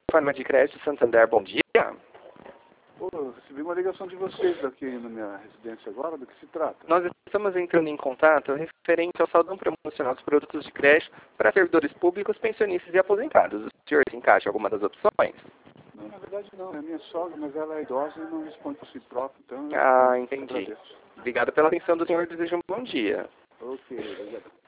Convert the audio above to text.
Plataforma de Crédito Santander, bom dia. Pô, recebi uma ligação de vocês aqui na minha residência agora, do que se trata? Nós estamos entrando em contato referente ao saldão promocional dos produtos de crédito para servidores públicos, pensionistas e aposentados. O senhor se encaixa em alguma das opções? Não, na verdade não, é minha sogra, mas ela é idosa e não responde por si própria, então Ah, eu entendi. agradeço. Obrigado pela atenção do senhor, desejo um bom dia. Ok, obrigado.